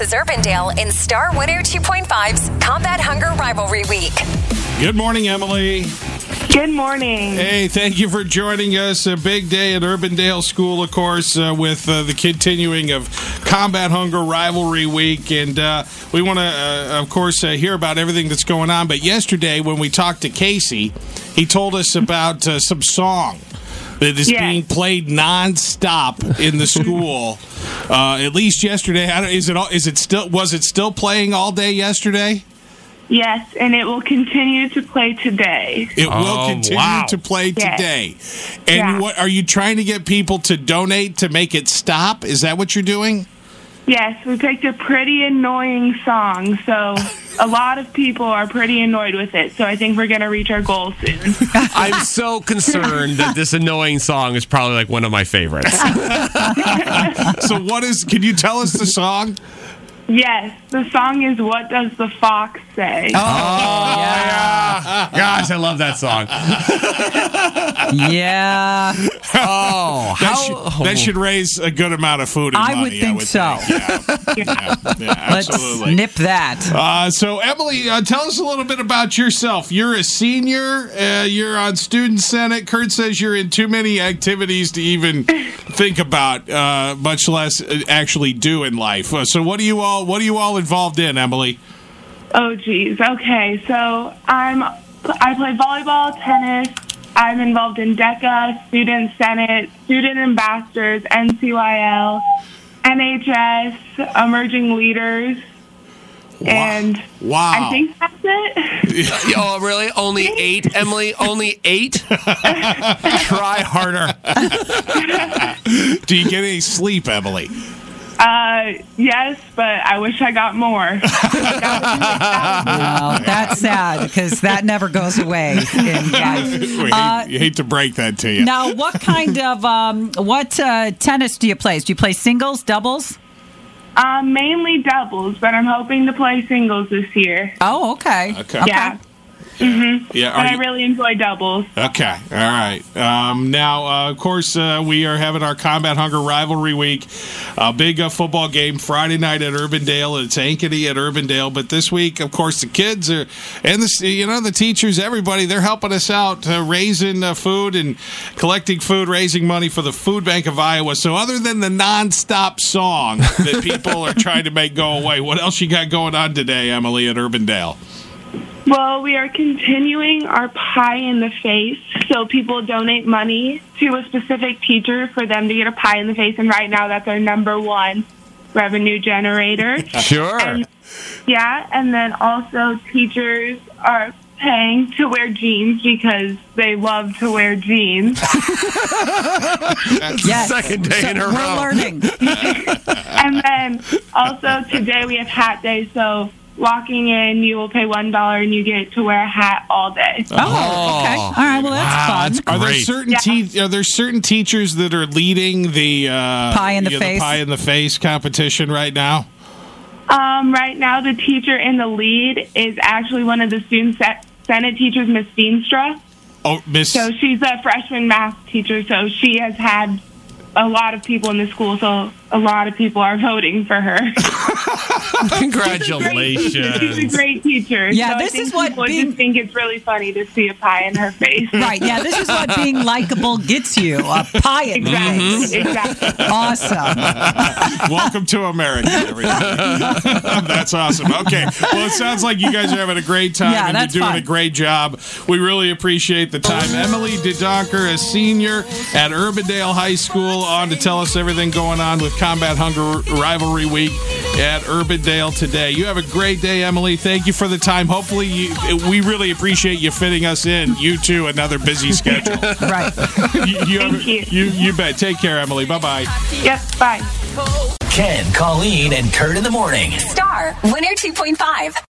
versus Urbandale in Star Winner 2.5's Combat Hunger Rivalry Week. Good morning, Emily. Good morning. Hey, thank you for joining us. A big day at Urbandale School, of course, with the continuing of Combat Hunger Rivalry Week. And we want to, of course, hear about everything that's going on. But yesterday, when we talked to Casey, he told us about some song that is being played nonstop in the school. At least yesterday. Was it still playing all day yesterday? Yes, and it will continue to play today. It will continue to play today. And what are you trying to get people to donate to make it stop? Is that what you're doing? Yes, we picked a pretty annoying song, so a lot of people are pretty annoyed with it, so I think we're going to reach our goal soon. I'm so concerned that this annoying song is probably like one of my favorites. So can you tell us the song? Yes, the song is What Does the Fox Say? Oh, yeah. Gosh, I love that song. Yeah. Oh, that should raise a good amount of food and money. I would think so. Yeah, Let's absolutely. nip that. So, Emily, tell us a little bit about yourself. You're a senior. You're on Student Senate. Kurt says you're in too many activities to even think about, much less actually do in life. So, what are you all involved in, Emily? Oh, geez. Okay, so I play volleyball, tennis. I'm involved in DECA, Student Senate, Student Ambassadors, NCYL, NHS, Emerging Leaders, and I think that's it. Oh, really? Only 8, Emily? Only 8? Try harder. Do you get any sleep, Emily? Yes, but I wish I got more. Well, that's sad because that never goes away in life. You hate to break that to you. Now, what kind of tennis do you play? Do you play singles, doubles? Mainly doubles, but I'm hoping to play singles this year. Oh, okay. Yeah. Mm-hmm. Yeah, but I really enjoy doubles. Okay, all right. Now, of course, we are having our Combat Hunger Rivalry Week. A big football game Friday night at Urbandale. It's Ankeny at Urbandale. But this week, of course, the kids are, and the teachers, everybody, they're helping us out, raising food and collecting food, raising money for the Food Bank of Iowa. So other than the nonstop song that people are trying to make go away, what else you got going on today, Emily, at Urbandale? Well, we are continuing our pie in the face. So people donate money to a specific teacher for them to get a pie in the face. And right now, that's our number one revenue generator. Sure. And then also teachers are paying to wear jeans because they love to wear jeans. Yes. Second day in a row. We're learning. And then also today we have hat day. So walking in, you will pay $1 and you get to wear a hat all day. Oh, okay. All right. Well, that's fun. That's Are there great. are there certain teachers that are leading the Pie in the face? the pie in the face competition right now? Right now, the teacher in the lead is actually one of the Student Senate teachers, Miss Veenstra. Oh, Miss. So she's a freshman math teacher, so she has had a lot of people in the school, so a lot of people are voting for her. Congratulations. She's a great teacher. Yeah, so this is what people just think it's really funny to see a pie in her face. Right, yeah, this is what being likable gets you, a pie in the face. Exactly. Awesome. Welcome to America, everybody. That's awesome. Okay, well, it sounds like you guys are having a great time and that's you're doing fun. a great job. We really appreciate the time. Emily DeDonker, a senior at Urbandale High School, on to tell us everything going on with Combat Hunger Rivalry Week at Urbandale today. You have a great day, Emily. Thank you for the time. Hopefully, we really appreciate you fitting us in. You too, another busy schedule. Right. Thank you. You bet. Take care, Emily. Bye-bye. Yep, bye. Ken, Colleen, and Kurt in the morning. Star Winner 2.5.